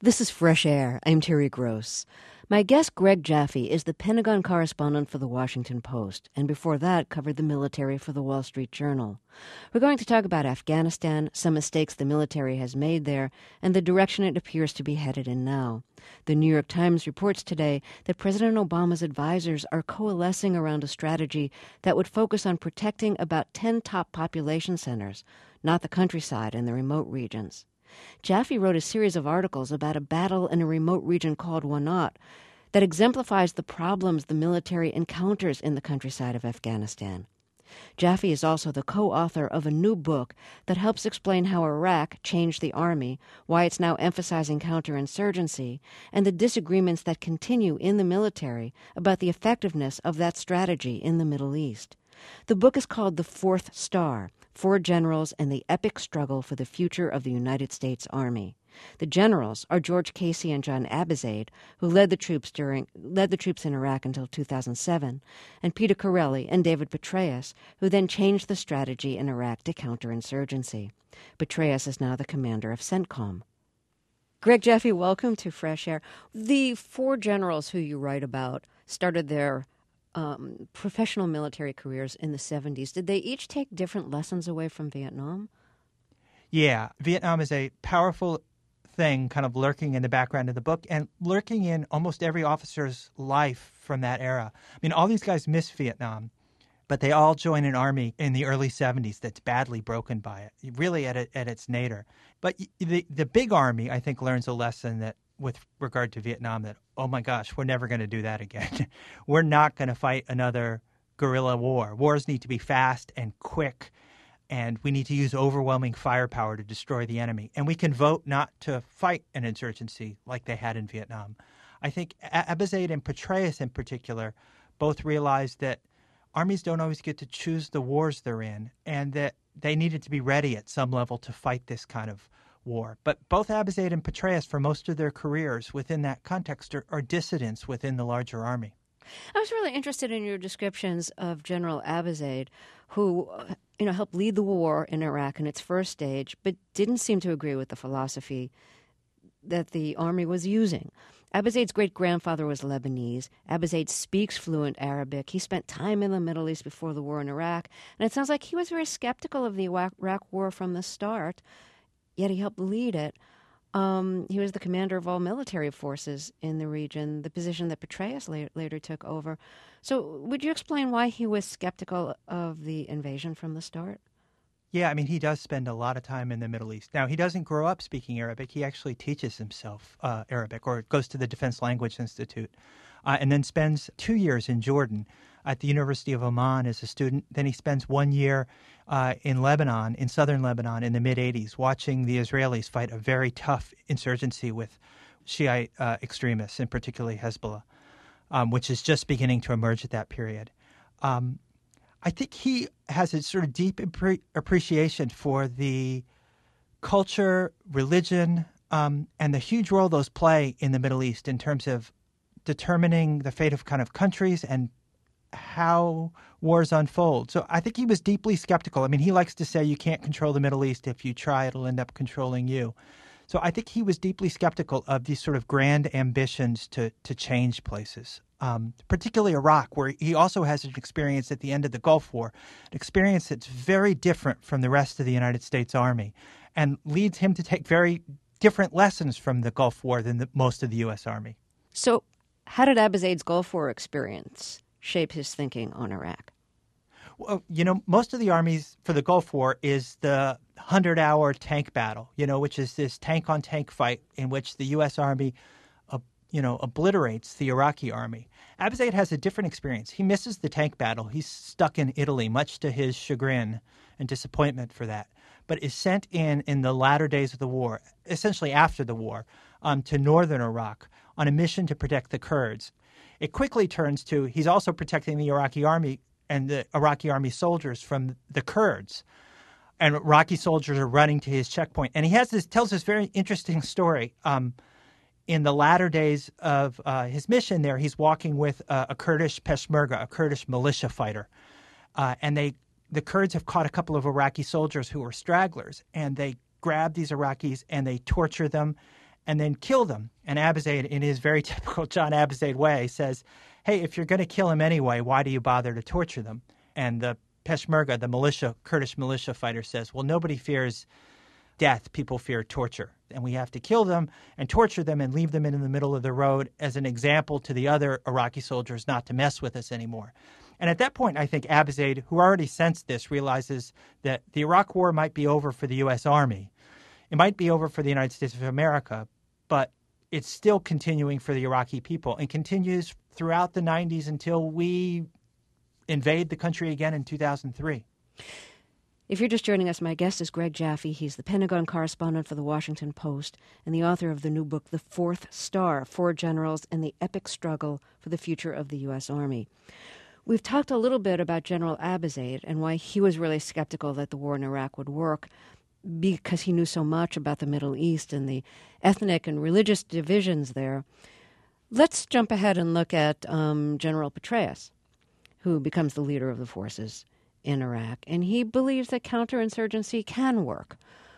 This is Fresh Air. I'm Terry Gross. My guest, Greg Jaffe, is the Pentagon correspondent for The Washington Post, and before that covered the military for The Wall Street Journal. We're going to talk about Afghanistan, some mistakes the military has made there, and the direction it appears to be headed in now. The New York Times reports today that President Obama's advisors are coalescing around a strategy that would focus on protecting about 10 top population centers, not the countryside and the remote regions. Jaffe wrote a series of articles about a battle in a remote region called Wanat that exemplifies the problems the military encounters in the countryside of Afghanistan. Jaffe is also the co-author of a new book that helps explain how Iraq changed the Army, why it's now emphasizing counterinsurgency, and the disagreements that continue in the military about the effectiveness of that strategy in the Middle East. The book is called The Fourth Star: Four Generals and the Epic Struggle for the Future of the United States Army. The generals are George Casey and John Abizaid, who led the troops in Iraq until 2007, and Peter Corelli and David Petraeus, who then changed the strategy in Iraq to counterinsurgency. Petraeus is now the commander of CENTCOM. Greg Jaffe, welcome to Fresh Air. The four generals who you write about started their professional military careers in the 70s. Did they each take different lessons away from Vietnam? Yeah, Vietnam is a powerful thing kind of lurking in the background of the book and lurking in almost every officer's life from that era. I mean, all these guys miss Vietnam, but they all join an army in the early 70s that's badly broken by it, really at its nadir. But the big army, I think, learns a lesson that with regard to Vietnam that, oh my gosh, we're never going to do that again. We're not going to fight another guerrilla war. Wars need to be fast and quick, and we need to use overwhelming firepower to destroy the enemy. And we can vote not to fight an insurgency like they had in Vietnam. I think Abizaid and Petraeus in particular both realized that armies don't always get to choose the wars they're in, and that they needed to be ready at some level to fight this kind of war. But both Abizaid and Petraeus, for most of their careers within that context, are dissidents within the larger army. I was really interested in your descriptions of General Abizaid, who helped lead the war in Iraq in its first stage, but didn't seem to agree with the philosophy that the army was using. Abizaid's great-grandfather was Lebanese. Abizaid speaks fluent Arabic. He spent time in the Middle East before the war in Iraq, and it sounds like he was very skeptical of the Iraq war from the start, yet he helped lead it. He was the commander of all military forces in the region, the position that Petraeus later took over. So would you explain why he was skeptical of the invasion from the start? Yeah, I mean, he does spend a lot of time in the Middle East. Now, he doesn't grow up speaking Arabic. He actually teaches himself Arabic, or goes to the Defense Language Institute, and then spends 2 years in Jordan at the University of Oman as a student. Then he spends 1 year in Lebanon, in southern Lebanon, in the mid-'80s, watching the Israelis fight a very tough insurgency with Shiite extremists, and particularly Hezbollah, which is just beginning to emerge at that period. I think he has a sort of deep appreciation for the culture, religion, and the huge role those play in the Middle East in terms of determining the fate of kind of countries and how wars unfold. So I think he was deeply skeptical. I mean, he likes to say you can't control the Middle East. If you try, it'll end up controlling you. So I think he was deeply skeptical of these sort of grand ambitions to change places, particularly Iraq, where he also has an experience at the end of the Gulf War, an experience that's very different from the rest of the United States Army and leads him to take very different lessons from the Gulf War than most of the U.S. Army. So how did Abizaid's Gulf War experience shape his thinking on Iraq? Well, most of the armies for the Gulf War is the 100-hour tank battle, which is this tank-on-tank fight in which the U.S. Army, obliterates the Iraqi army. Abizaid has a different experience. He misses the tank battle. He's stuck in Italy, much to his chagrin and disappointment for that, but is sent in the latter days of the war, essentially after the war, to northern Iraq on a mission to protect the Kurds. It quickly turns to he's also protecting the Iraqi army and the Iraqi army soldiers from the Kurds. And Iraqi soldiers are running to his checkpoint. And he tells this very interesting story. In the latter days of his mission there, he's walking with a Kurdish Peshmerga, a Kurdish militia fighter. And the Kurds have caught a couple of Iraqi soldiers who are stragglers. And they grab these Iraqis and they torture them and then kill them. And Abizaid, in his very typical John Abizaid way, says, hey, if you're going to kill them anyway, why do you bother to torture them? And the Peshmerga, the militia, Kurdish militia fighter, says, well, nobody fears death. People fear torture. And we have to kill them and torture them and leave them in the middle of the road as an example to the other Iraqi soldiers not to mess with us anymore. And at that point, I think Abizaid, who already sensed this, realizes that the Iraq War might be over for the U.S. Army. It might be over for the United States of America, but it's still continuing for the Iraqi people and continues throughout the 90s until we invade the country again in 2003. If you're just joining us, my guest is Greg Jaffe. He's the Pentagon correspondent for the Washington Post and the author of the new book, The Fourth Star, Four Generals and the Epic Struggle for the Future of the U.S. Army. We've talked a little bit about General Abizaid and why he was really skeptical that the war in Iraq would work because he knew so much about the Middle East and the ethnic and religious divisions there. Let's jump ahead and look at General Petraeus, who becomes the leader of the forces in Iraq. And he believes that counterinsurgency can work.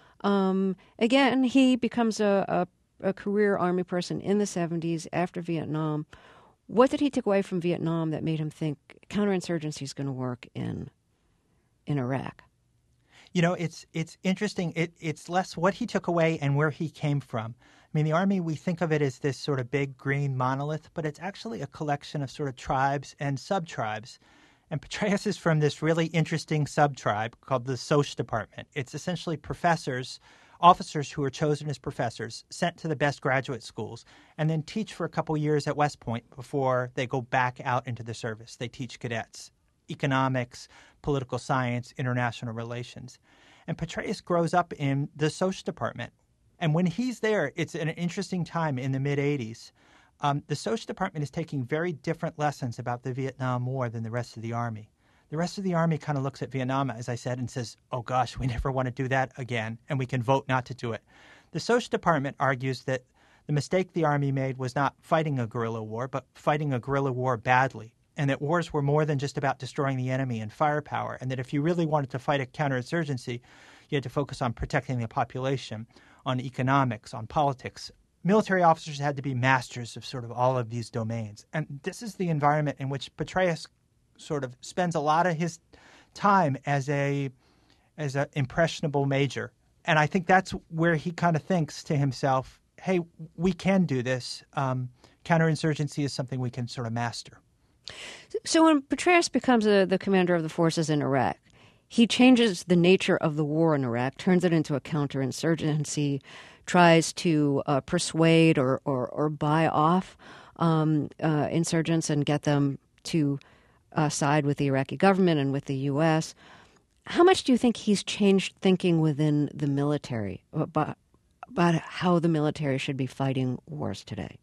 Again, he becomes a career Army person in the 70s after Vietnam. What did he take away from Vietnam that made him think counterinsurgency is going to work in Iraq? You know, it's interesting. It's less what he took away and where he came from. I mean, the Army, we think of it as this sort of big green monolith, but it's actually a collection of sort of tribes and sub-tribes. And Petraeus is from this really interesting sub-tribe called the Soc Department. It's essentially professors, officers who are chosen as professors, sent to the best graduate schools, and then teach for a couple years at West Point before they go back out into the service. They teach cadets economics, political science, international relations. And Petraeus grows up in the Soc Department. And when he's there, it's an interesting time in the mid-'80s. The Soc Department is taking very different lessons about the Vietnam War than the rest of the Army. The rest of the Army kind of looks at Vietnam, as I said, and says, oh gosh, we never want to do that again, and we can vote not to do it. The Soc Department argues that the mistake the Army made was not fighting a guerrilla war, but fighting a guerrilla war badly, and that wars were more than just about destroying the enemy and firepower, and that if you really wanted to fight a counterinsurgency, you had to focus on protecting the population, on economics, on politics. Military officers had to be masters of sort of all of these domains. And this is the environment in which Petraeus sort of spends a lot of his time as an impressionable major. And I think that's where he kind of thinks to himself, hey, we can do this. Counterinsurgency is something we can sort of master. So when Petraeus becomes the commander of the forces in Iraq, he changes the nature of the war in Iraq, turns it into a counterinsurgency, tries to persuade or buy off insurgents and get them to side with the Iraqi government and with the U.S. How much do you think he's changed thinking within the military about how the military should be fighting wars today?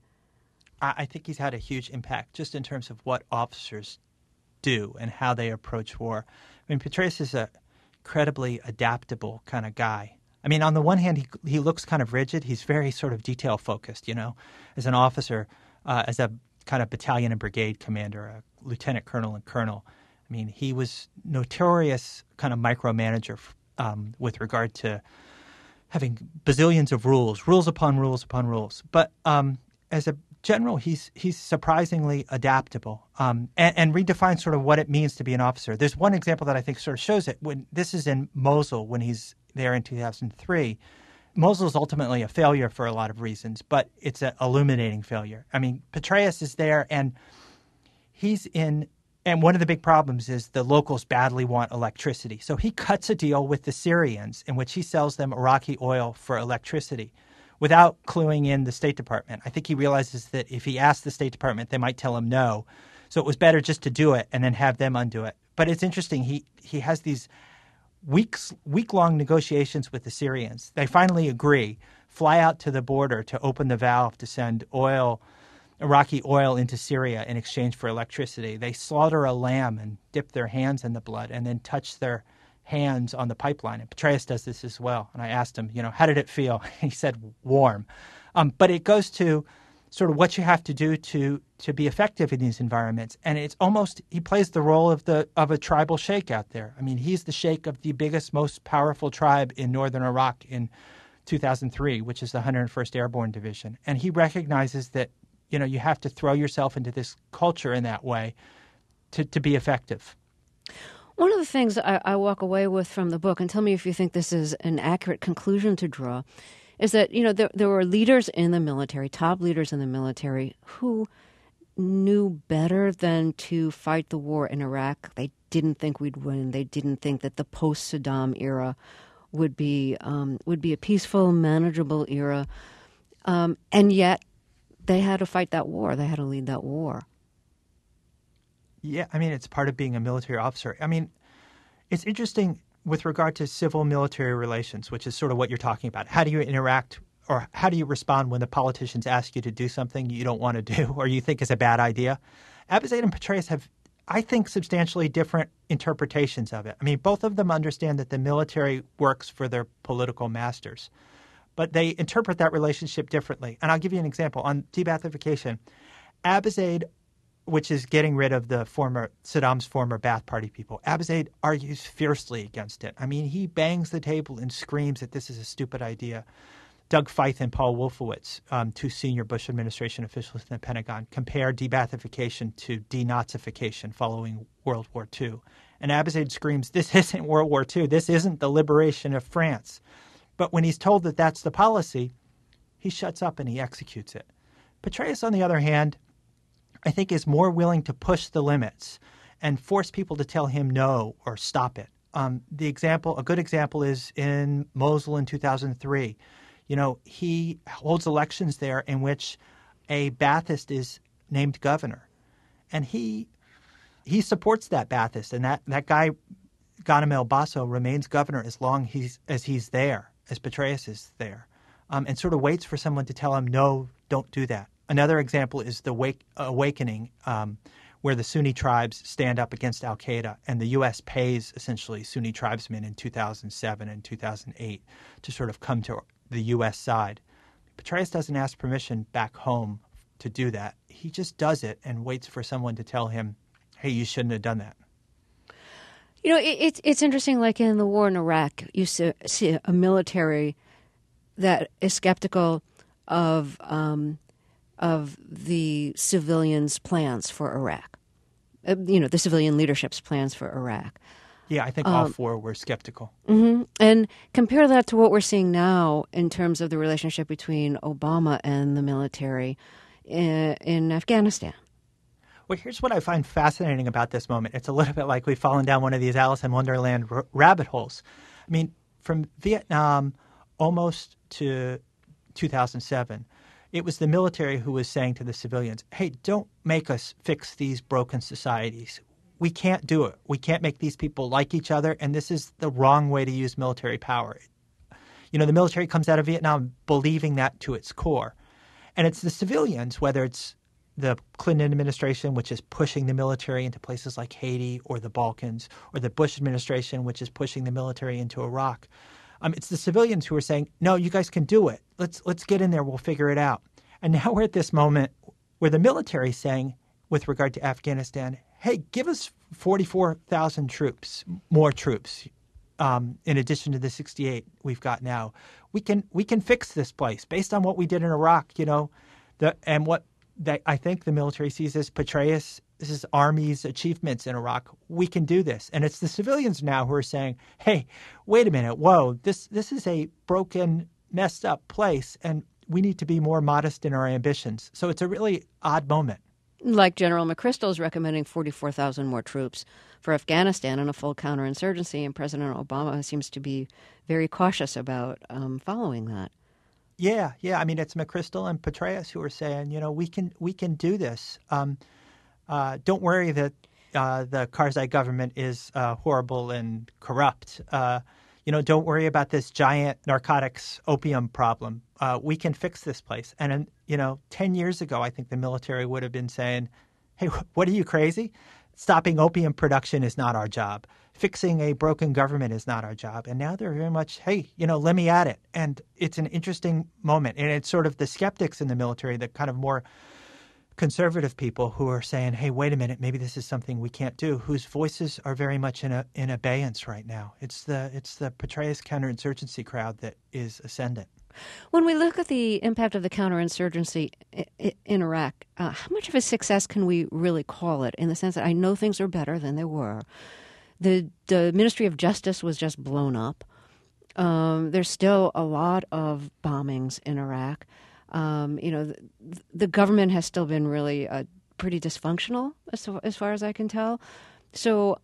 I think he's had a huge impact just in terms of what officers do and how they approach war. I mean, Petraeus is a incredibly adaptable kind of guy. I mean, on the one hand, he looks kind of rigid. He's very sort of detail-focused, you know, as an officer, as a kind of battalion and brigade commander, a lieutenant colonel and colonel. I mean, he was notorious kind of micromanager with regard to having bazillions of rules upon rules upon rules. But as a general, he's surprisingly adaptable and redefines sort of what it means to be an officer. There's one example that I think sort of shows it. When this is in Mosul, when he's there in 2003. Mosul is ultimately a failure for a lot of reasons, but it's an illuminating failure. I mean, Petraeus is there, and and one of the big problems is the locals badly want electricity. So he cuts a deal with the Syrians in which he sells them Iraqi oil for electricity without cluing in the State Department. I think he realizes that if he asked the State Department, they might tell him no. So it was better just to do it and then have them undo it. But it's interesting. He has these week-long negotiations with the Syrians. They finally agree, fly out to the border to open the valve to send Iraqi oil into Syria in exchange for electricity. They slaughter a lamb and dip their hands in the blood and then touch their hands on the pipeline. And Petraeus does this as well. And I asked him, how did it feel? He said, warm. But it goes to sort of what you have to do to be effective in these environments. And it's almost, he plays the role of a tribal sheikh out there. I mean, he's the sheikh of the biggest, most powerful tribe in northern Iraq in 2003, which is the 101st Airborne Division. And he recognizes that, you have to throw yourself into this culture in that way to be effective. One of the things I walk away with from the book, and tell me if you think this is an accurate conclusion to draw, is that, there were leaders in the military, top leaders in the military, who knew better than to fight the war in Iraq. They didn't think we'd win. They didn't think that the post-Saddam era would be a peaceful, manageable era. And yet they had to fight that war. They had to lead that war. Yeah, it's part of being a military officer. It's interesting with regard to civil-military relations, which is sort of what you're talking about. How do you interact or how do you respond when the politicians ask you to do something you don't want to do or you think is a bad idea? Abizaid and Petraeus have, I think, substantially different interpretations of it. Both of them understand that the military works for their political masters, but they interpret that relationship differently. And I'll give you an example. On de-Baathification, Abizaid, which is getting rid of Saddam's former Ba'ath Party people, Abizaid argues fiercely against it. He bangs the table and screams that this is a stupid idea. Doug Feith and Paul Wolfowitz, two senior Bush administration officials in the Pentagon, compare de-Baathification to denazification following World War II. And Abizaid screams, this isn't World War II. This isn't the liberation of France. But when he's told that that's the policy, he shuts up and he executes it. Petraeus, on the other hand, I think is more willing to push the limits and force people to tell him no or stop it. A good example is in Mosul in 2003. He holds elections there in which a Ba'athist is named governor. And he supports that Ba'athist. And that guy, Ghanem el-Basso, remains governor as long as he's there, as Petraeus is there, and sort of waits for someone to tell him, no, don't do that. Another example is the awakening, where the Sunni tribes stand up against al-Qaeda, and the U.S. pays essentially Sunni tribesmen in 2007 and 2008 to sort of come to the U.S. side. Petraeus doesn't ask permission back home to do that. He just does it and waits for someone to tell him, hey, you shouldn't have done that. It's interesting, like in the war in Iraq, you see a military that is skeptical of the civilians' plans for Iraq. The civilian leadership's plans for Iraq. Yeah, I think all four were skeptical. Mm-hmm. And compare that to what we're seeing now in terms of the relationship between Obama and the military in Afghanistan. Well, here's what I find fascinating about this moment. It's a little bit like we've fallen down one of these Alice in Wonderland rabbit holes. From Vietnam almost to 2007, it was the military who was saying to the civilians, hey, don't make us fix these broken societies. We can't do it. We can't make these people like each other, and this is the wrong way to use military power. The military comes out of Vietnam believing that to its core. And it's the civilians, whether it's the Clinton administration, which is pushing the military into places like Haiti or the Balkans, or the Bush administration, which is pushing the military into Iraq. It's the civilians who are saying, no, you guys can do it. Let's get in there. We'll figure it out. And now we're at this moment where the military is saying, with regard to Afghanistan, hey, give us 44,000 troops, more troops, in addition to the 68 we've got now. We can fix this place based on what we did in Iraq, and what I think the military sees as Petraeus' army's achievements in Iraq. We can do this. And it's the civilians now who are saying, hey, wait a minute, whoa, this is a broken, messed up place, and we need to be more modest in our ambitions. So it's a really odd moment. Like General McChrystal is recommending 44,000 more troops for Afghanistan and a full counterinsurgency, and President Obama seems to be very cautious about following that. Yeah. It's McChrystal and Petraeus who are saying, we can do this. Don't worry that the Karzai government is horrible and corrupt. Don't worry about this giant narcotics opium problem. We can fix this place. And, 10 years ago, I think the military would have been saying, hey, what are you, crazy? Stopping opium production is not our job. Fixing a broken government is not our job. And now they're very much, hey, let me at it. And it's an interesting moment. And it's sort of the skeptics in the military, the kind of more conservative people who are saying, hey, wait a minute, maybe this is something we can't do, whose voices are very much in abeyance right now. It's the Petraeus counterinsurgency crowd that is ascendant. When we look at the impact of the counterinsurgency in Iraq, how much of a success can we really call it, in the sense that I know things are better than they were? The Ministry of Justice was just blown up. There's still a lot of bombings in Iraq. The government has still been really pretty dysfunctional, as far as I can tell. So,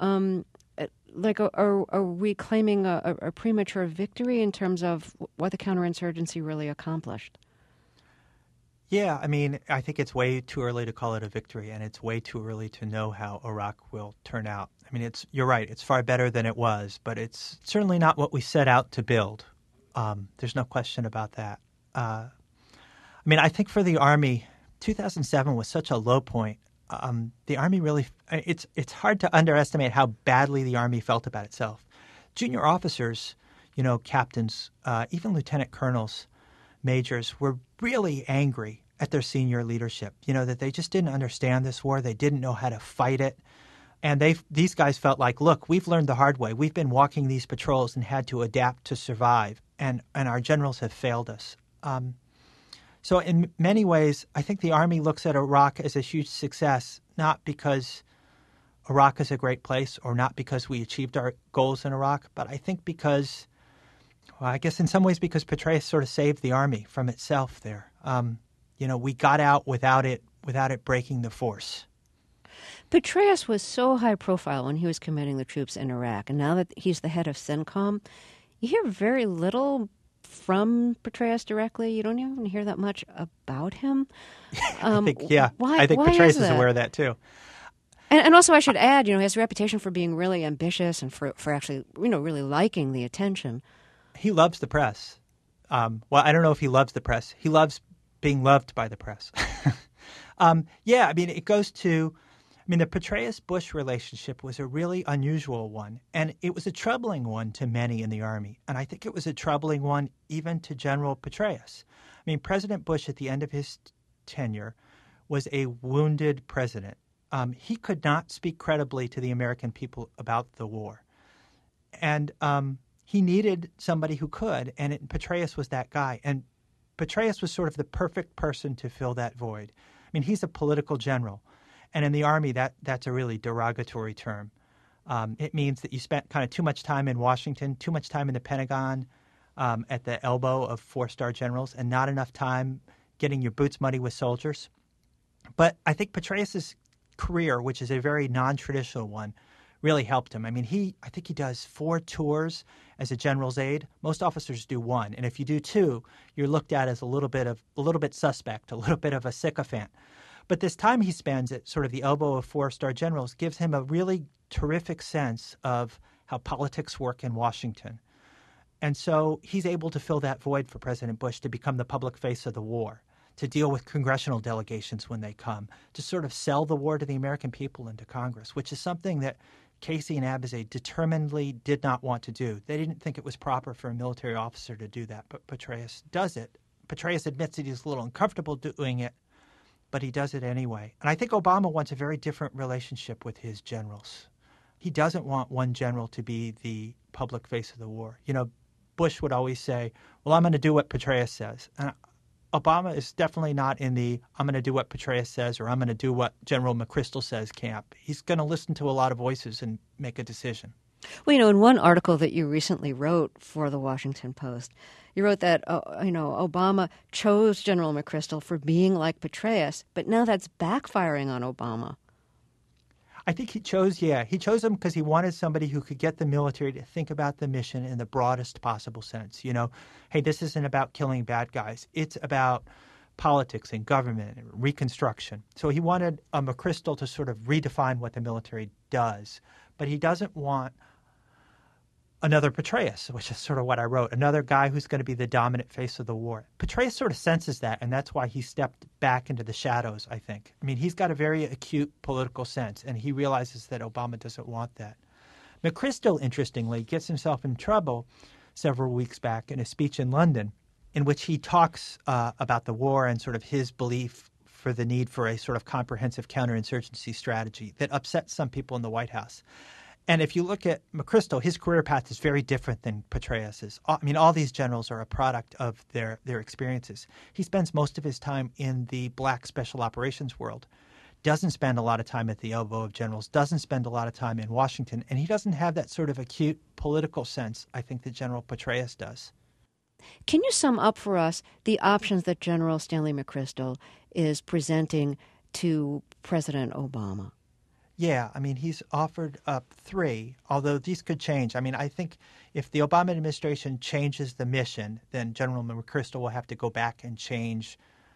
are we claiming a premature victory in terms of what the counterinsurgency really accomplished? Yeah, I mean, I think it's way too early to call it a victory, and it's way too early to know how Iraq will turn out. I mean, you're right, it's far better than it was, but it's certainly not what we set out to build. There's no question about that. I mean, I think for the Army, 2007 was such a low point. The Army really, it's hard to underestimate how badly the Army felt about itself. Junior officers, captains, even lieutenant colonels, majors were really angry at their senior leadership, that they just didn't understand this war. They didn't know how to fight it. And these guys felt like, look, we've learned the hard way. We've been walking these patrols and had to adapt to survive. And our generals have failed us. So in many ways, I think the Army looks at Iraq as a huge success, not because Iraq is a great place or not because we achieved our goals in Iraq, but I think because, well, I guess in some ways because Petraeus sort of saved the Army from itself there. We got out without it breaking the force. Petraeus was so high profile when he was commanding the troops in Iraq, and now that he's the head of CENTCOM, you hear very little from Petraeus directly. You don't even hear that much about him. I think why Petraeus is that? aware of that too. And also, I should add, he has a reputation for being really ambitious and for actually, really liking the attention. He loves the press. Well, I don't know if he loves the press. He loves being loved by the press. It goes to, the Petraeus-Bush relationship was a really unusual one, and it was a troubling one to many in the Army. And I think it was a troubling one even to General Petraeus. President Bush at the end of his tenure was a wounded president. He could not speak credibly to the American people about the war. And he needed somebody who could, and Petraeus was that guy. And Petraeus was sort of the perfect person to fill that void. He's a political general. And in the Army, that's a really derogatory term. It means that you spent kind of too much time in Washington, too much time in the Pentagon, at the elbow of four-star generals, and not enough time getting your boots muddy with soldiers. But I think Petraeus's career, which is a very non-traditional one, really helped him. I think he does 4 tours as a general's aide. Most officers do 1, and if you do 2, you're looked at as a little bit suspect, a little bit of a sycophant. But this time he spends at sort of the elbow of 4-star generals gives him a really terrific sense of how politics work in Washington. And so he's able to fill that void for President Bush to become the public face of the war, to deal with congressional delegations when they come, to sort of sell the war to the American people and to Congress, which is something that Casey and Abizaid determinedly did not want to do. They didn't think it was proper for a military officer to do that, but Petraeus does it. Petraeus admits that he's a little uncomfortable doing it, but he does it anyway. And I think Obama wants a very different relationship with his generals. He doesn't want one general to be the public face of the war. Bush would always say, well, I'm going to do what Petraeus says. And Obama is definitely not in the I'm going to do what Petraeus says or I'm going to do what General McChrystal says camp. He's going to listen to a lot of voices and make a decision. Well, in one article that you recently wrote for the Washington Post, you wrote that, Obama chose General McChrystal for being like Petraeus, but now that's backfiring on Obama. I think he chose him because he wanted somebody who could get the military to think about the mission in the broadest possible sense. Hey, this isn't about killing bad guys. It's about politics and government and reconstruction. So he wanted a McChrystal to sort of redefine what the military does, but he doesn't want another Petraeus, which is sort of what I wrote, another guy who's going to be the dominant face of the war. Petraeus sort of senses that, and that's why he stepped back into the shadows, I think. He's got a very acute political sense, and he realizes that Obama doesn't want that. McChrystal, interestingly, gets himself in trouble several weeks back in a speech in London in which he talks about the war and sort of his belief for the need for a sort of comprehensive counterinsurgency strategy that upsets some people in the White House. And if you look at McChrystal, his career path is very different than Petraeus's. I mean, all these generals are a product of their experiences. He spends most of his time in the black special operations world, doesn't spend a lot of time at the elbow of generals, doesn't spend a lot of time in Washington, and he doesn't have that sort of acute political sense, I think, that General Petraeus does. Can you sum up for us the options that General Stanley McChrystal is presenting to President Obama? Yeah, I mean, he's offered up 3, although these could change. I mean, I think if the Obama administration changes the mission, then General McChrystal will have to go back and change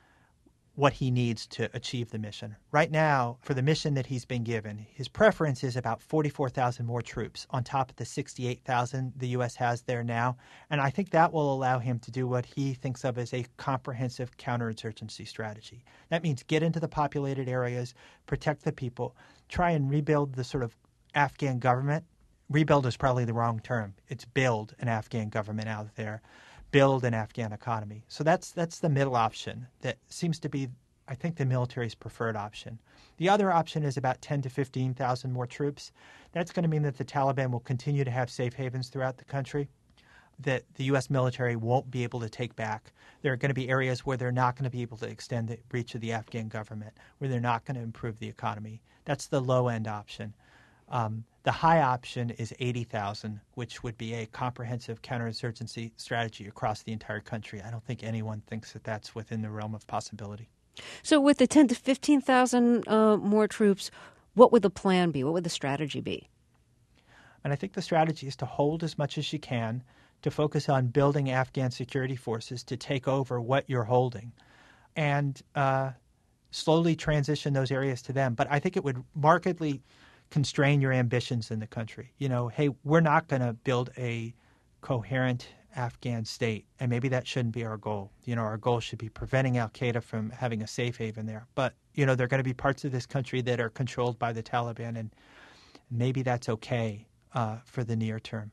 what he needs to achieve the mission. Right now, for the mission that he's been given, his preference is about 44,000 more troops on top of the 68,000 the U.S. has there now. And I think that will allow him to do what he thinks of as a comprehensive counterinsurgency strategy. That means get into the populated areas, protect the people, try and rebuild the sort of Afghan government. Rebuild is probably the wrong term. It's build an Afghan government out there. Build an Afghan economy. So that's the middle option that seems to be, I think, the military's preferred option. The other option is about 10 to 15,000 more troops. That's going to mean that the Taliban will continue to have safe havens throughout the country that the U.S. military won't be able to take back. There are going to be areas where they're not going to be able to extend the reach of the Afghan government, where they're not going to improve the economy. That's the low-end option. The high option is 80,000, which would be a comprehensive counterinsurgency strategy across the entire country. I don't think anyone thinks that that's within the realm of possibility. So with the 10 to 15,000 more troops, what would the plan be? What would the strategy be? And I think the strategy is to hold as much as you can, to focus on building Afghan security forces to take over what you're holding, and slowly transition those areas to them. But I think it would markedly constrain your ambitions in the country. You know, hey, we're not going to build a coherent Afghan state, and maybe that shouldn't be our goal. You know, our goal should be preventing al-Qaeda from having a safe haven there. But, you know, there are going to be parts of this country that are controlled by the Taliban, and maybe that's okay for the near term.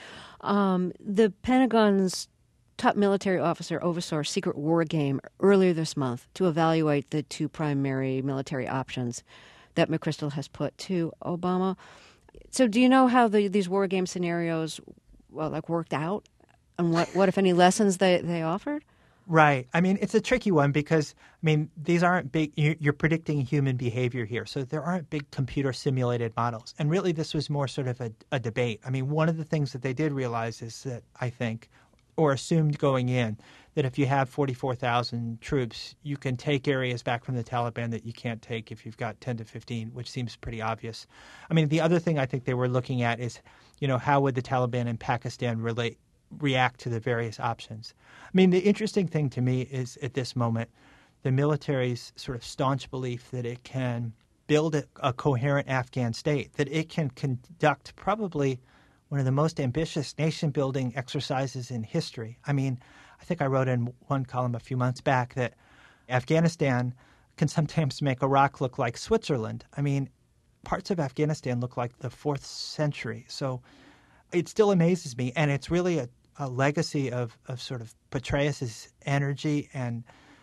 The Pentagon's top military officer oversaw a secret war game earlier this month to evaluate the 2 primary military options that McChrystal has put to Obama. So do you know how these war game scenarios worked out, and what if any lessons they offered? Right. I mean, it's a tricky one because, I mean, these aren't big, you're predicting human behavior here, so there aren't big computer simulated models. And really this was more sort of a debate. I mean, one of the things that they did realize is that, I think, or assumed going in, that if you have 44,000 troops, you can take areas back from the Taliban that you can't take if you've got 10 to 15, which seems pretty obvious. I mean, the other thing I think they were looking at is, you know, how would the Taliban and Pakistan react to the various options? I mean, the interesting thing to me is, at this moment, the military's sort of staunch belief that it can build a coherent Afghan state, that it can conduct probably one of the most ambitious nation-building exercises in history. I mean, I think I wrote in one column a few months back that Afghanistan can sometimes make Iraq look like Switzerland. I mean, parts of Afghanistan look like the 4th century. So it still amazes me, and it's really a legacy of sort of Petraeus's energy and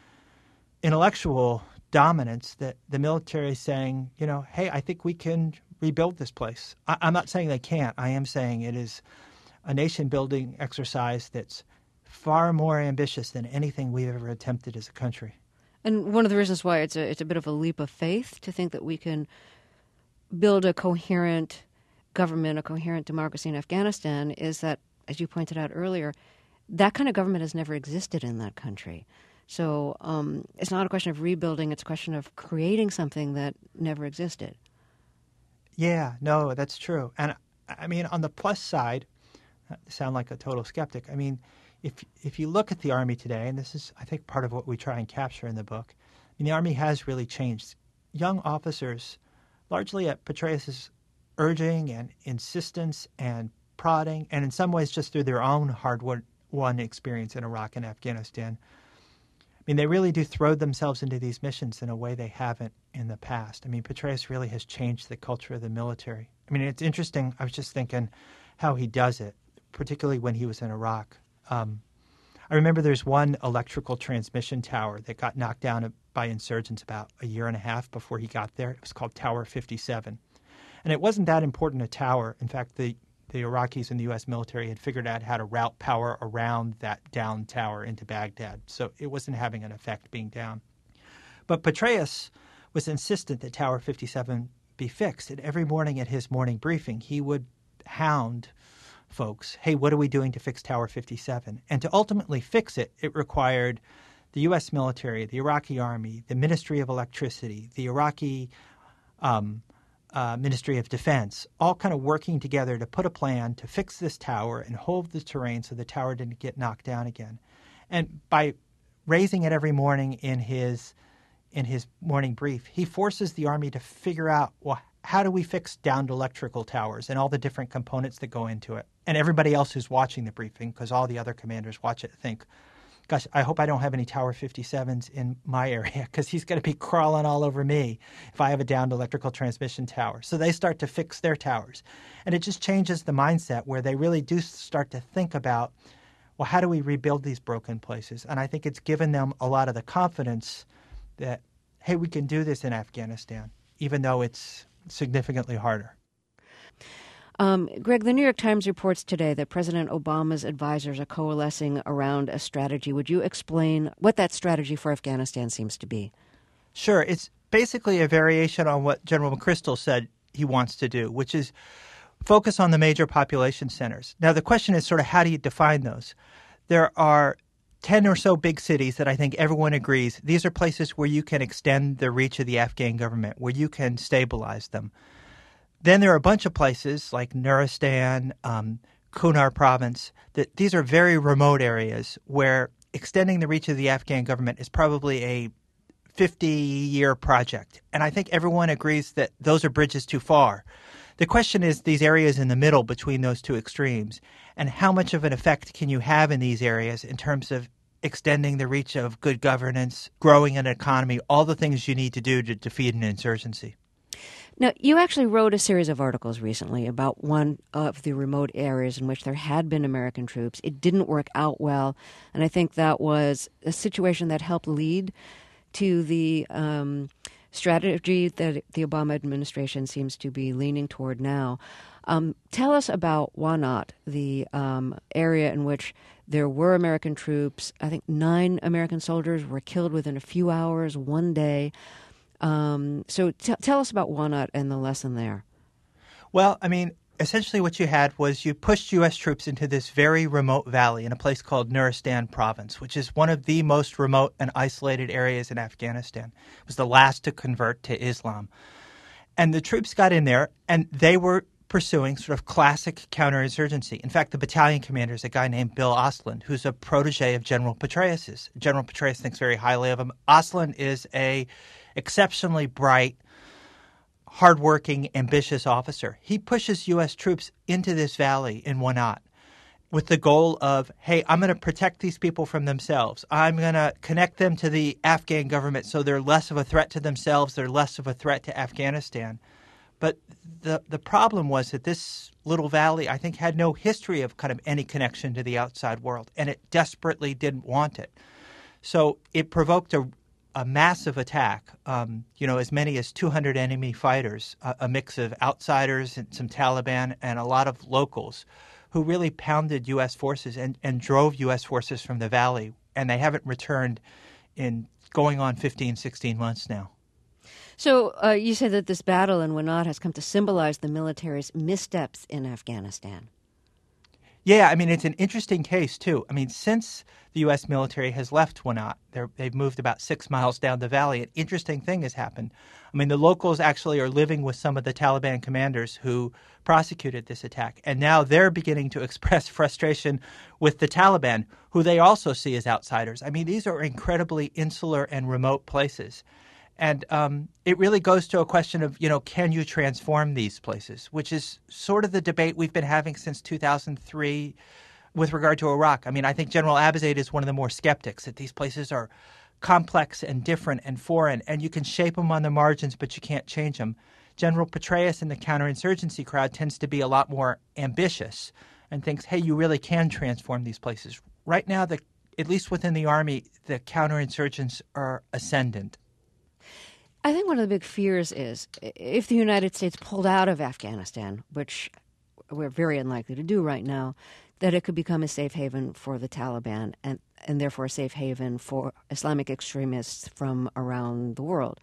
intellectual dominance that the military is saying, you know, hey, I think we can rebuild this place. I'm not saying they can't. I am saying it is a nation-building exercise that's far more ambitious than anything we've ever attempted as a country. And one of the reasons why it's a bit of a leap of faith to think that we can build a coherent government, a coherent democracy in Afghanistan is that, as you pointed out earlier, that kind of government has never existed in that country. So it's not a question of rebuilding, it's a question of creating something that never existed. Yeah, no, that's true. And I mean, on the plus side, I sound like a total skeptic. I mean, if you look at the Army today, and this is, I think, part of what we try and capture in the book, I mean, the Army has really changed. Young officers, largely at Petraeus's urging and insistence and prodding, and in some ways just through their own hard-won experience in Iraq and Afghanistan, I mean, they really do throw themselves into these missions in a way they haven't in the past. I mean, Petraeus really has changed the culture of the military. I mean, it's interesting. I was just thinking how he does it, particularly when he was in Iraq. I remember there's one electrical transmission tower that got knocked down by insurgents about a year and a half before he got there. It was called Tower 57. And it wasn't that important a tower. In fact, the Iraqis and the U.S. military had figured out how to route power around that down tower into Baghdad. So it wasn't having an effect being down. But Petraeus was insistent that Tower 57 be fixed. And every morning at his morning briefing, he would hound folks, hey, what are we doing to fix Tower 57? And to ultimately fix it, it required the U.S. military, the Iraqi army, the Ministry of Electricity, the Iraqi Ministry of Defense, all kind of working together to put a plan to fix this tower and hold the terrain so the tower didn't get knocked down again. And by raising it every morning in his morning brief, he forces the army to figure out, well, how do we fix downed electrical towers and all the different components that go into it? And everybody else who's watching the briefing, because all the other commanders watch it, think, gosh, I hope I don't have any Tower 57s in my area because he's going to be crawling all over me if I have a downed electrical transmission tower. So they start to fix their towers. And it just changes the mindset where they really do start to think about, well, how do we rebuild these broken places? And I think it's given them a lot of the confidence that, hey, we can do this in Afghanistan, even though it's significantly harder. Greg, the New York Times reports today that President Obama's advisors are coalescing around a strategy. Would you explain what that strategy for Afghanistan seems to be? Sure. It's basically a variation on what General McChrystal said he wants to do, which is focus on the major population centers. Now, the question is sort of how do you define those? There are 10 or so big cities that I think everyone agrees these are places where you can extend the reach of the Afghan government, where you can stabilize them. Then there are a bunch of places like Nuristan, Kunar province, that these are very remote areas where extending the reach of the Afghan government is probably a 50-year project. And I think everyone agrees that those are bridges too far. The question is these areas in the middle between those two extremes, and how much of an effect can you have in these areas in terms of extending the reach of good governance, growing an economy, all the things you need to do to defeat an insurgency. Now, you actually wrote a series of articles recently about one of the remote areas in which there had been American troops. It didn't work out well, and I think that was a situation that helped lead to the strategy that the Obama administration seems to be leaning toward now. Tell us about Wanat, the area in which there were American troops. I think 9 American soldiers were killed within a few hours, one day. So tell us about Wanat and the lesson there. Well, I mean, essentially what you had was you pushed U.S. troops into this very remote valley in a place called Nuristan province, which is one of the most remote and isolated areas in Afghanistan. It was the last to convert to Islam. And the troops got in there, and they were pursuing sort of classic counterinsurgency. In fact, the battalion commander is a guy named Bill Ostlund, who's a protege of General Petraeus's. General Petraeus thinks very highly of him. Ostlund is a exceptionally bright, hardworking, ambitious officer. He pushes U.S. troops into this valley in Wanat with the goal of, hey, I'm going to protect these people from themselves. I'm going to connect them to the Afghan government so they're less of a threat to themselves, they're less of a threat to Afghanistan. But the problem was that this little valley, I think, had no history of kind of any connection to the outside world, and it desperately didn't want it. So it provoked a massive attack, as many as 200 enemy fighters, a mix of outsiders and some Taliban and a lot of locals who really pounded U.S. forces and drove U.S. forces from the valley. And they haven't returned in going on 15, 16 months now. So you say that this battle in Wanat has come to symbolize the military's missteps in Afghanistan. Yeah, I mean, it's an interesting case, too. I mean, since the U.S. military has left Wanat, they've moved about 6 miles down the valley. An interesting thing has happened. I mean, the locals actually are living with some of the Taliban commanders who prosecuted this attack. And now they're beginning to express frustration with the Taliban, who they also see as outsiders. I mean, these are incredibly insular and remote places. And it really goes to a question of, can you transform these places, which is sort of the debate we've been having since 2003 with regard to Iraq. I mean, I think General Abizaid is one of the more skeptics that these places are complex and different and foreign, and you can shape them on the margins, but you can't change them. General Petraeus in the counterinsurgency crowd tends to be a lot more ambitious and thinks, hey, you really can transform these places. Right now, at least within the Army, the counterinsurgents are ascendant. I think one of the big fears is if the United States pulled out of Afghanistan, which we're very unlikely to do right now, that it could become a safe haven for the Taliban and therefore a safe haven for Islamic extremists from around the world.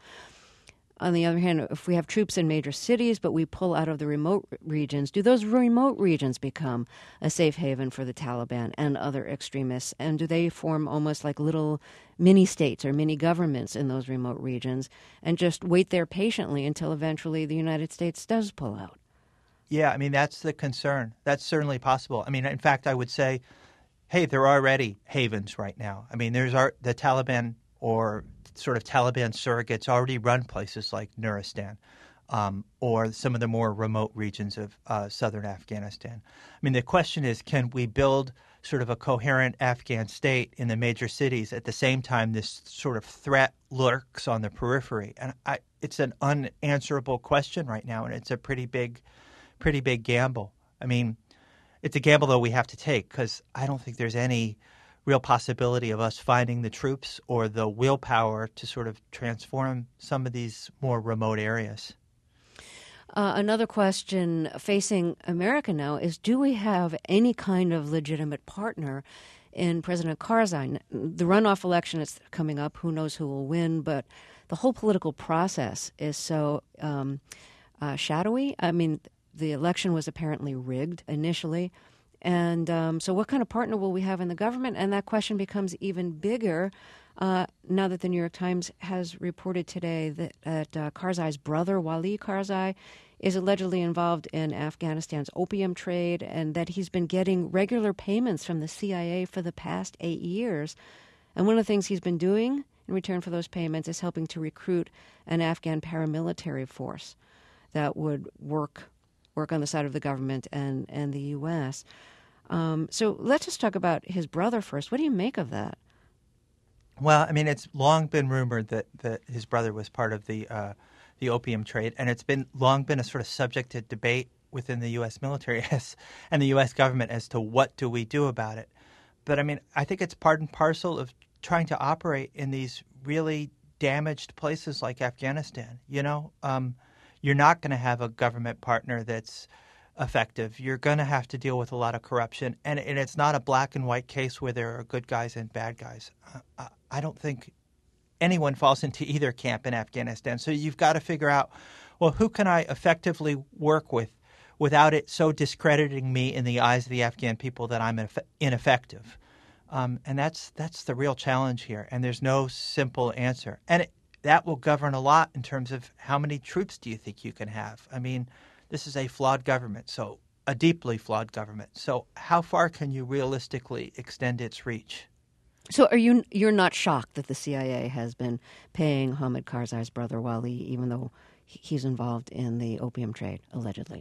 On the other hand, if we have troops in major cities but we pull out of the remote regions, do those remote regions become a safe haven for the Taliban and other extremists? And do they form almost like little mini-states or mini-governments in those remote regions and just wait there patiently until eventually the United States does pull out? Yeah, I mean, that's the concern. That's certainly possible. I mean, in fact, I would say, hey, there are already havens right now. I mean, the Taliban or sort of Taliban surrogates already run places like Nuristan or some of the more remote regions of southern Afghanistan. I mean, the question is, can we build sort of a coherent Afghan state in the major cities at the same time this sort of threat lurks on the periphery? And it's an unanswerable question right now, and it's a pretty big gamble. I mean, it's a gamble, though, we have to take because I don't think there's any real possibility of us finding the troops or the willpower to sort of transform some of these more remote areas. Another question facing America now is, do we have any kind of legitimate partner in President Karzai? The runoff election is coming up. Who knows who will win? But the whole political process is so shadowy. I mean, the election was apparently rigged initially. And so what kind of partner will we have in the government? And that question becomes even bigger now that the New York Times has reported today that Karzai's brother, Wali Karzai, is allegedly involved in Afghanistan's opium trade and that he's been getting regular payments from the CIA for the past 8 years. And one of the things he's been doing in return for those payments is helping to recruit an Afghan paramilitary force that would work on the side of the government and the U.S. So let's just talk about his brother first. What do you make of that? Well, I mean, it's long been rumored that his brother was part of the opium trade, and it's long been a sort of subject to debate within the U.S. military and the U.S. government as to what do we do about it. But, I mean, I think it's part and parcel of trying to operate in these really damaged places like Afghanistan, you know? You're not going to have a government partner that's effective. You're going to have to deal with a lot of corruption. And it's not a black and white case where there are good guys and bad guys. I don't think anyone falls into either camp in Afghanistan. So you've got to figure out, well, who can I effectively work with without it so discrediting me in the eyes of the Afghan people that I'm ineffective? And that's the real challenge here. And there's no simple answer. And that will govern a lot in terms of how many troops do you think you can have. I mean, this is a flawed government, so a deeply flawed government. So how far can you realistically extend its reach? So you're not shocked that the CIA has been paying Hamid Karzai's brother Wali, even though he's involved in the opium trade, allegedly?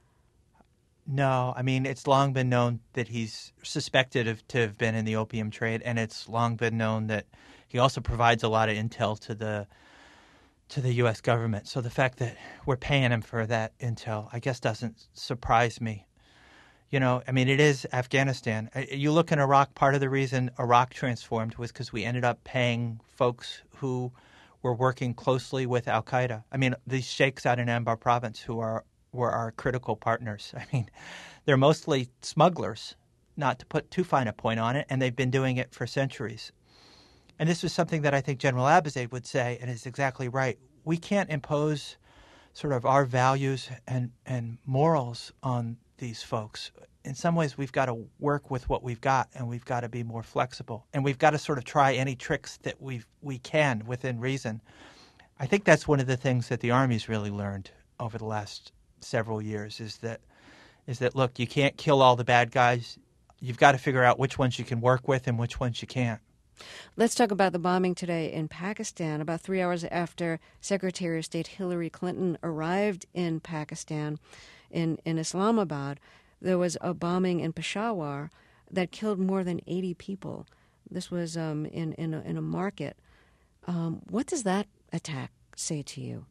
No, I mean, it's long been known that he's suspected to have been in the opium trade, and it's long been known that he also provides a lot of intel to the U.S. government. So the fact that we're paying him for that intel, I guess, doesn't surprise me. You know, I mean, it is Afghanistan. You look in Iraq, part of the reason Iraq transformed was because we ended up paying folks who were working closely with al-Qaeda. I mean, these sheikhs out in Anbar province were our critical partners. I mean, they're mostly smugglers, not to put too fine a point on it, and they've been doing it for centuries. And this was something that I think General Abizaid would say, and is exactly right. We can't impose sort of our values and morals on these folks. In some ways, we've got to work with what we've got, and we've got to be more flexible. And we've got to sort of try any tricks that we can within reason. I think that's one of the things that the Army's really learned over the last several years is that, look, you can't kill all the bad guys. You've got to figure out which ones you can work with and which ones you can't. Let's talk about the bombing today in Pakistan. About 3 hours after Secretary of State Hillary Clinton arrived in Pakistan, in Islamabad, there was a bombing in Peshawar that killed more than 80 people. This was in a market. What does that attack say to you?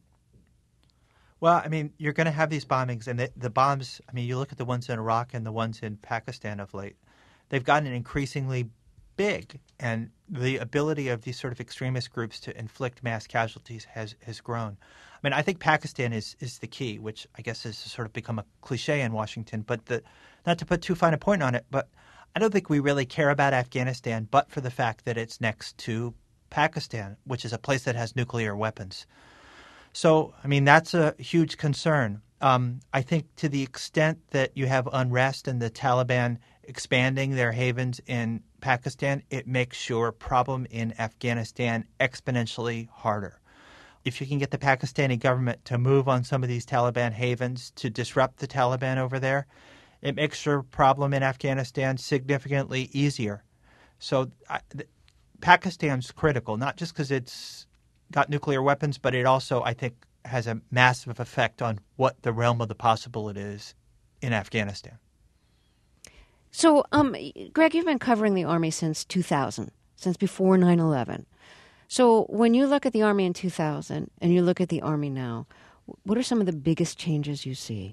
Well, I mean, you're going to have these bombings, and the bombs, I mean, you look at the ones in Iraq and the ones in Pakistan of late, they've gotten increasingly big, and the ability of these sort of extremist groups to inflict mass casualties has grown. I mean, I think Pakistan is the key, which I guess has sort of become a cliche in Washington. But not to put too fine a point on it, but I don't think we really care about Afghanistan but for the fact that it's next to Pakistan, which is a place that has nuclear weapons. So, I mean, that's a huge concern. I think to the extent that you have unrest and the Taliban expanding their havens in Pakistan, it makes your problem in Afghanistan exponentially harder. If you can get the Pakistani government to move on some of these Taliban havens to disrupt the Taliban over there, it makes your problem in Afghanistan significantly easier. So Pakistan's critical, not just because it's got nuclear weapons, but it also, I think, has a massive effect on what the realm of the possible it is in Afghanistan. So, Greg, you've been covering the Army since 2000, since before 9/11. So when you look at the Army in 2000 and you look at the Army now, what are some of the biggest changes you see?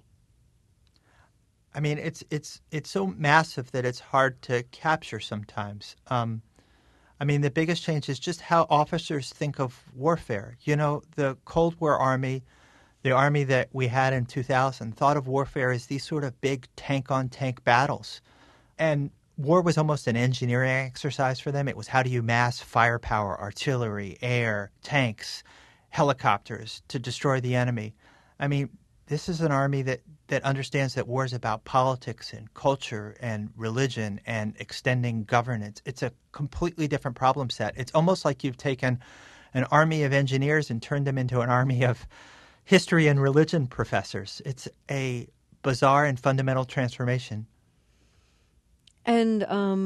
I mean, it's so massive that it's hard to capture sometimes. I mean, the biggest change is just how officers think of warfare. You know, the Cold War Army, the Army that we had in 2000, thought of warfare as these sort of big tank-on-tank battles. And war was almost an engineering exercise for them. It was how do you mass firepower, artillery, air, tanks, helicopters to destroy the enemy. I mean, this is an army that understands that war is about politics and culture and religion and extending governance. It's a completely different problem set. It's almost like you've taken an army of engineers and turned them into an army of history and religion professors. It's a bizarre and fundamental transformation. And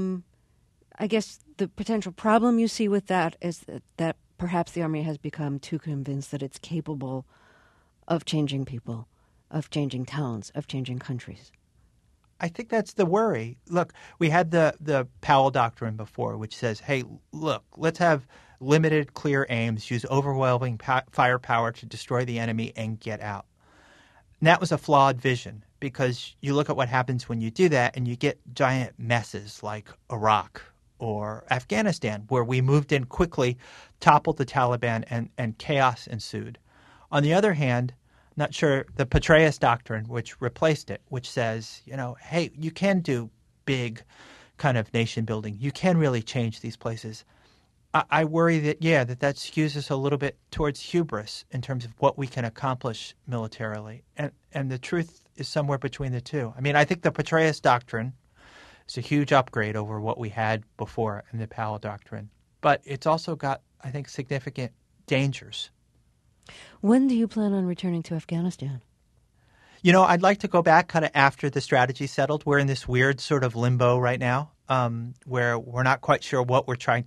I guess the potential problem you see with that is that perhaps the Army has become too convinced that it's capable of changing people, of changing towns, of changing countries. I think that's the worry. Look, we had the Powell Doctrine before, which says, hey, look, let's have limited, clear aims, use overwhelming firepower to destroy the enemy and get out. And that was a flawed vision because you look at what happens when you do that and you get giant messes like Iraq or Afghanistan, where we moved in quickly, toppled the Taliban, and chaos ensued. On the other hand, not sure the Petraeus Doctrine, which replaced it, which says, you know, hey, you can do big kind of nation building. You can really change these places. I worry that that skews us a little bit towards hubris in terms of what we can accomplish militarily. And the truth is somewhere between the two. I mean, I think the Petraeus Doctrine is a huge upgrade over what we had before in the Powell Doctrine. But it's also got, I think, significant dangers. When do you plan on returning to Afghanistan? You know, I'd like to go back kind of after the strategy settled. We're in this weird sort of limbo right now where we're not quite sure what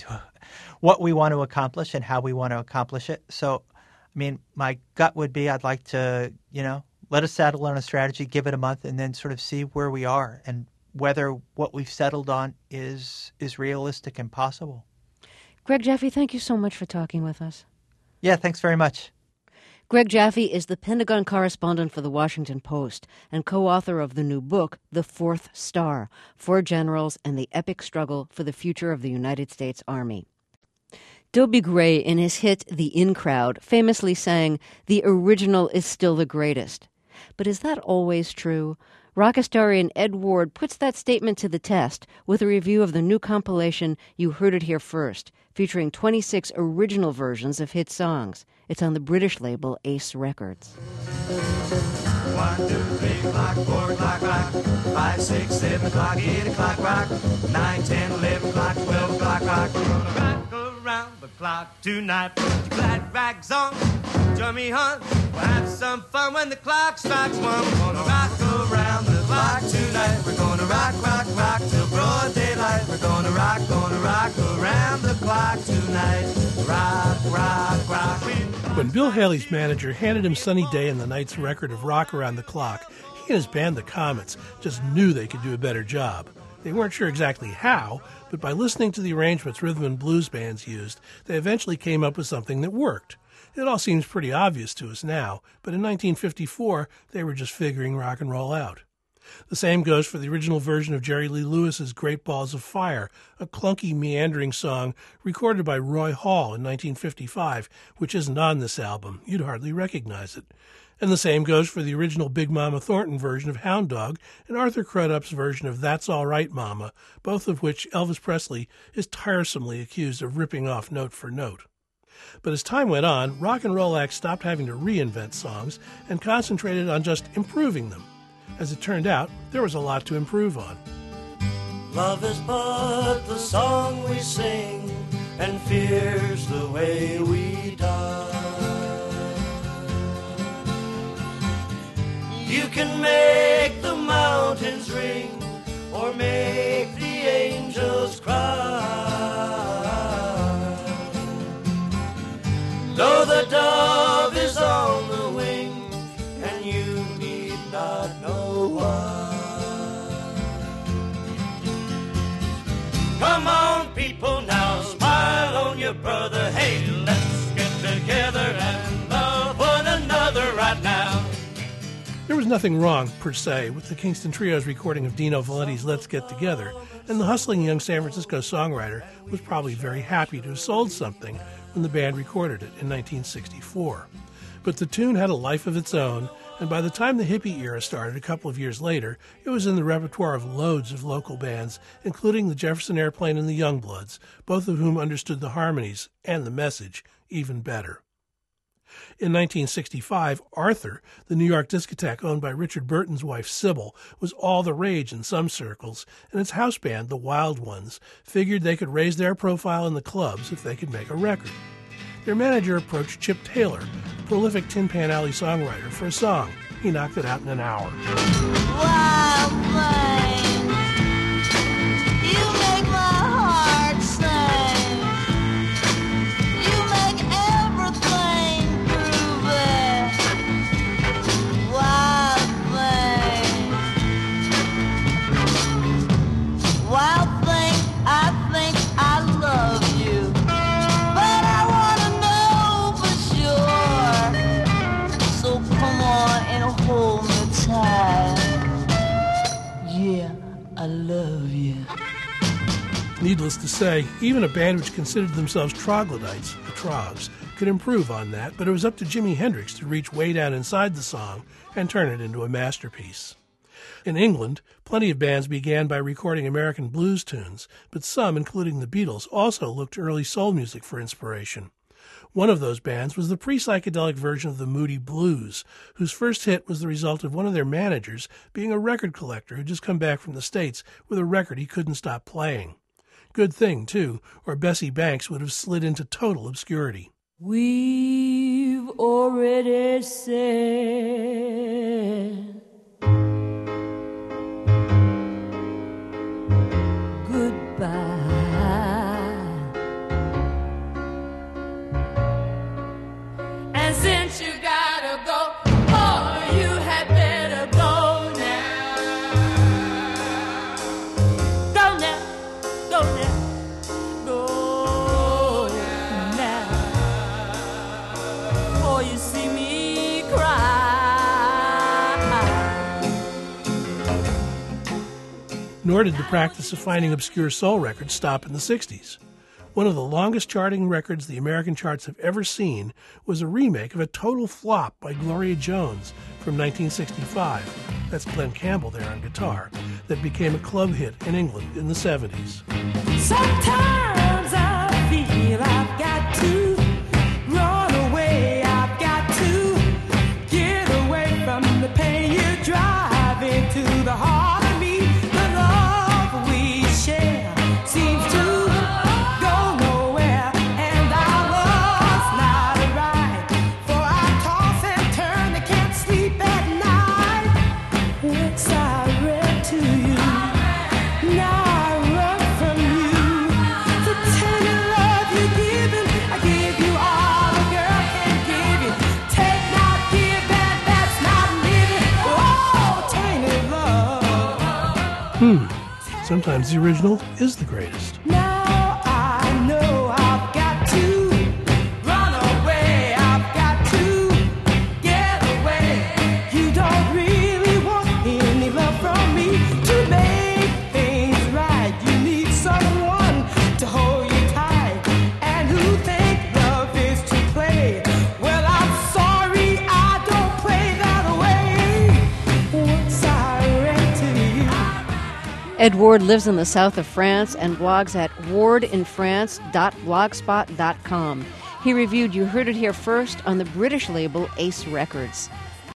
we want to accomplish and how we want to accomplish it. So, I mean, my gut would be I'd like to, let us settle on a strategy, give it a month, and then sort of see where we are and whether what we've settled on is realistic and possible. Greg Jaffe, thank you so much for talking with us. Yeah, thanks very much. Greg Jaffe is the Pentagon correspondent for The Washington Post and co-author of the new book, The Fourth Star, Four Generals and the Epic Struggle for the Future of the United States Army. Dobie Gray, in his hit The In Crowd, famously sang, "The original is still the greatest." But is that always true? Rock historian Ed Ward puts that statement to the test with a review of the new compilation You Heard It Here First, featuring 26 original versions of hit songs. It's on the British label Ace Records. 1, 2, 3 o'clock, 4 o'clock, rock. 5, 6, 7 o'clock, 8 o'clock, rock. 9, 10, 11 o'clock, 12 o'clock, rock. We're gonna rock around the clock tonight. Put your glad rags on, join me, hon. We'll have some fun when the clock strikes 1. We're gonna rock around the clock tonight. We're gonna rock, rock, rock till broad daylight. We're gonna rock around the clock tonight. Rock, rock, rock. When Bill Haley's manager handed him Sunny Day and the Night's record of Rock Around the Clock, he and his band, The Comets, just knew they could do a better job. They weren't sure exactly how, but by listening to the arrangements rhythm and blues bands used, they eventually came up with something that worked. It all seems pretty obvious to us now, but in 1954, they were just figuring rock and roll out. The same goes for the original version of Jerry Lee Lewis's Great Balls of Fire, a clunky, meandering song recorded by Roy Hall in 1955, which isn't on this album. You'd hardly recognize it. And the same goes for the original Big Mama Thornton version of Hound Dog and Arthur Crudup's version of That's All Right Mama, both of which Elvis Presley is tiresomely accused of ripping off note for note. But as time went on, rock and roll acts stopped having to reinvent songs and concentrated on just improving them. As it turned out, there was a lot to improve on. Love is but the song we sing, and fear's the way we die. You can make the mountains ring, or make the angels cry. Though the dove is on the wing, and you need not know why. Come on, people, now smile on your brother. Hey, let's get together and love one another right now. There was nothing wrong, per se, with the Kingston Trio's recording of Dino Valenti's Let's Get Together, and the hustling young San Francisco songwriter was probably very happy to have sold something when the band recorded it in 1964. But the tune had a life of its own, and by the time the hippie era started a couple of years later, it was in the repertoire of loads of local bands, including the Jefferson Airplane and the Youngbloods, both of whom understood the harmonies and the message even better. In 1965, Arthur, the New York discotheque owned by Richard Burton's wife Sybil, was all the rage in some circles, and its house band, the Wild Ones, figured they could raise their profile in the clubs if they could make a record. Their manager approached Chip Taylor, a prolific Tin Pan Alley songwriter, for a song. He knocked it out in an hour. Wild flame, you make my heart sing. You make everything groovy. Wild flame, wild flame, I think I love you. But I wanna know for sure. So come on and hold me tight. Yeah, I love you. Needless to say, even a band which considered themselves troglodytes, the Trogs, could improve on that, but it was up to Jimi Hendrix to reach way down inside the song and turn it into a masterpiece. In England, plenty of bands began by recording American blues tunes, but some, including the Beatles, also looked to early soul music for inspiration. One of those bands was the pre-psychedelic version of the Moody Blues, whose first hit was the result of one of their managers being a record collector who'd just come back from the States with a record he couldn't stop playing. Good thing, too, or Bessie Banks would have slid into total obscurity. We've already said goodbye. And since you gotta go, oh, you had better go now. Go now, go now, go now. Before you see me cry. Nor did the practice of finding obscure soul records stop in the 60s. One of the longest charting records the American charts have ever seen was a remake of a total flop by Gloria Jones from 1965. That's Glenn Campbell there on guitar. That became a club hit in England in the 70s. Sometimes I feel I've got to run away. I've got to get away from the pain you drive into the heart of me. The love we share seems to go nowhere, and I was not right. For I toss and turn, I can't sleep at night. Once I read to you, now I run from you. The tender love you're giving, I give you all a girl can give you. Take, not give, that's not living. Oh, tainted love. Sometimes the original is the greatest. Now I know I've got to run away. I've got to get away. You don't really want any love from Ed Ward lives in the south of France and blogs at wardinfrance.blogspot.com. He reviewed You Heard It Here First on the British label Ace Records.